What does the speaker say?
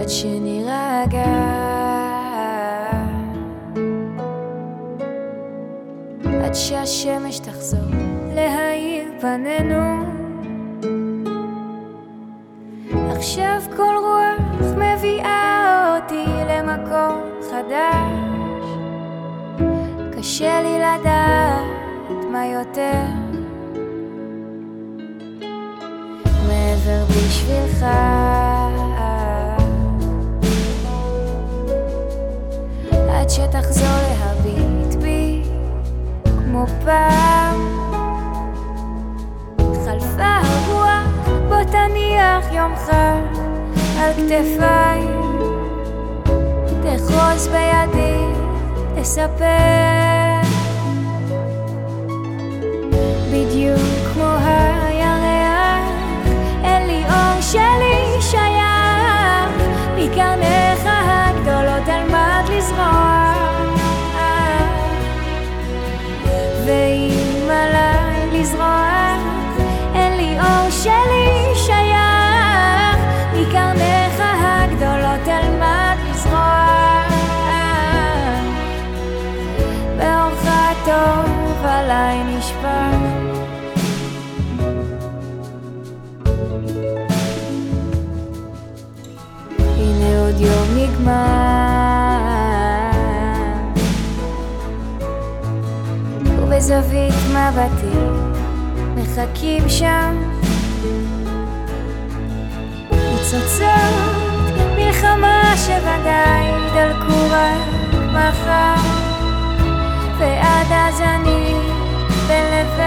עד שנירגע, עד שהשמש תחזור להאיר פנינו. עכשיו כל רוח מביאה אותי למקום חדש, קשה לי לדעת מה יותר מעבר בשבילך. עד שתחזור להביט בי כמו פעם, חלפה הרוח, בוא תניח יומך על כתפיי, תחוז בידי, תספר בדיוק כמו הירח, אין לי אור שלי שייך, מקרניך הגדולות אלמד לזרוע, ואם עליי לזרוע, אין לי אור שלי שייך, מקרניך הגדולות אלמד לזרוע, באורך טוב עליי נשפע. הנה עוד יום נגמר, ובזווית מבטי מחכים שם ניצוצות מלחמה שוודאי דלקו רק מחר, ועד אז אני בין לבין